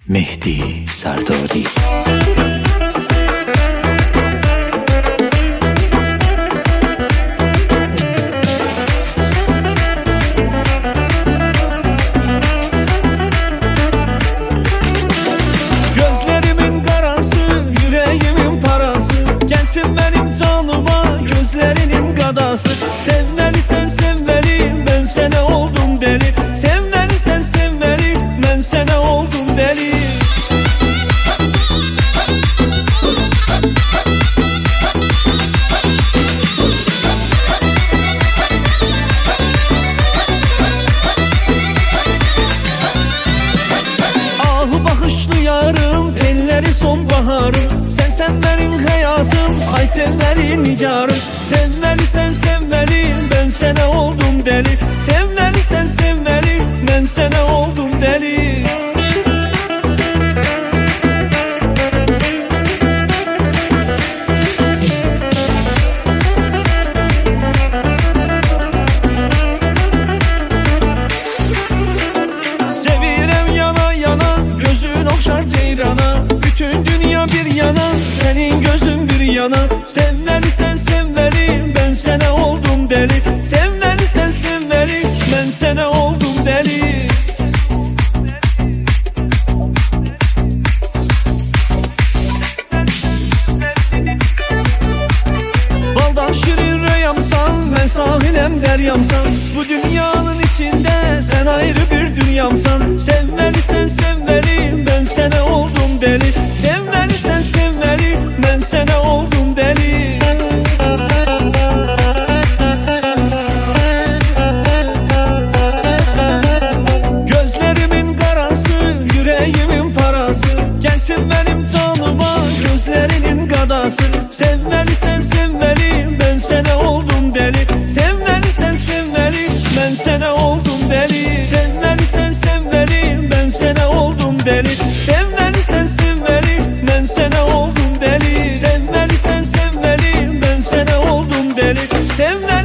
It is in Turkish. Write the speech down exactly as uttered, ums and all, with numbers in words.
Mehdi Sardari. Gözlerimin karası, yüreğimin parası, gelsin benim canıma gözlerinin gadası. Sevmeli sen sevmeli, ben sana oldum deli. Sevmeli sen sevmeli, ben sana oldum deli. Ahı bakışlı yarım, telleri sonbaharım. Sen sen benim hayatım, ay sevmeli nigarım. Sevmeli sen sevmeli, ben sana oldum deli. Sevmeli sen sevmeli, ben sana oldum deli. Sevirem yana yana, gözün okşar ceyrana. Bütün dünya bir yana, senin gözün bir yana. Sevmeli sen sevmeli, ben sana oldum deli. Sevmeli sen sevmeli, ben sana oldum deli. Baldan şirin reyamsan, ben sahilem deryamsan. Bu dünyanın içinde sen ayrı bir dünyamsan. Sevmeli sen sevmeli, ben sana oldum deli. Sevmeli sen sevmeli, ben sana oldum deli. Gözlerimin karası, yüreğimin parası, gelsin benim canıma gözlerinin gadası. Sevmeli sen sevmeli, ben sana oldum deli. Sevmeli sen sevmeli, ben sana oldum deli. Sevmeli sen sevmeli, ben sana oldum deli. Sevmeli sen sevmeli, ben sana oldum deli. Sevmeli sen sevmeli, ben sana oldum deli. Sevmeli